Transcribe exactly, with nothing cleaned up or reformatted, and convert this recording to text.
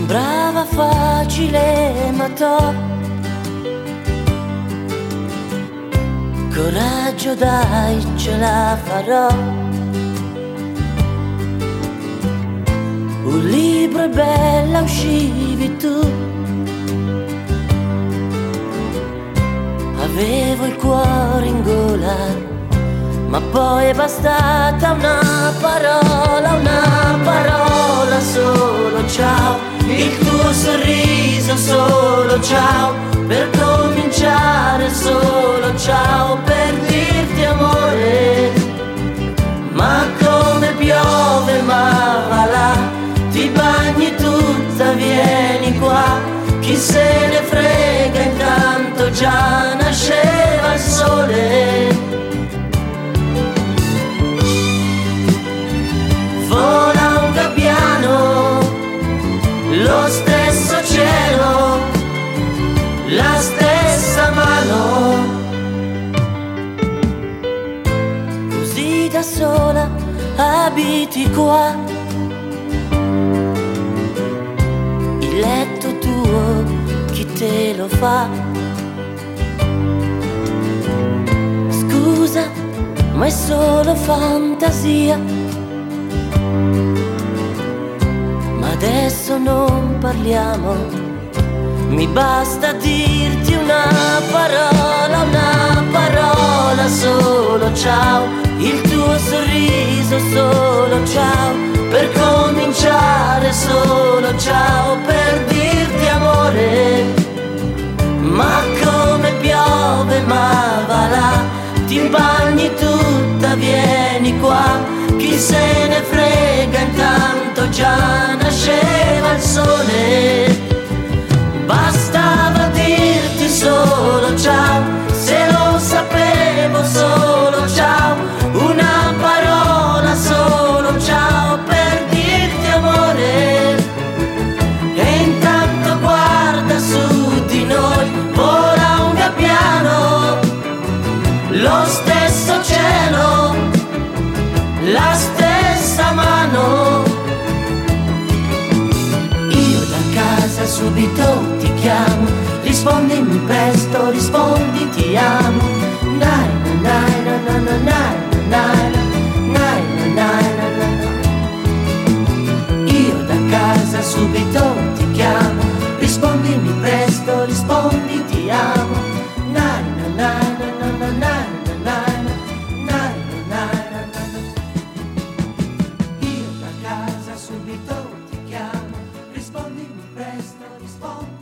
Sembrava facile ma toh, coraggio dai, ce la farò. Un libro è bella, uscivi tu. Avevo il cuore in gola, ma poi è bastata una parola, una parola solo, ciao. Il tuo sorriso solo, ciao. Per cominciare solo, ciao. Per dirti amore, ma come piove, ma va là. Ti bagni tutta, vieni qua. Chi se ne frega, intanto già nasceva il sole. Vola un gabbiano, lo stesso cielo, la stessa mano. Così da sola abiti qua, il letto tuo chi te lo fa? Scusa, ma è solo fantasia. Ma adesso non parliamo, mi basta dirti una parola, una parola solo, ciao. Il tuo sorriso solo, ciao. Per cominciare solo, ciao. Per dirti amore, ma come piove, ma va là. Ti bagni tutta, vieni qua. Chi se ne frega, intanto già nasceva il sole. Bastava dirti solo ciao, se lo sapevo solo ciao. Una parola solo, ciao. Per dirti amore, e intanto guarda su di noi. Vola un gabbiano, lo stesso cielo, la stessa mano. Io da casa subito ti chiamo, rispondimi presto, rispondi ti amo. Nai nai nai nai nai nai nai nai nai. Io da casa subito ti chiamo, rispondimi presto, rispondi ti amo. Nai nai nai nai nai nai. Subito ti chiamo, rispondimi presto, rispondi.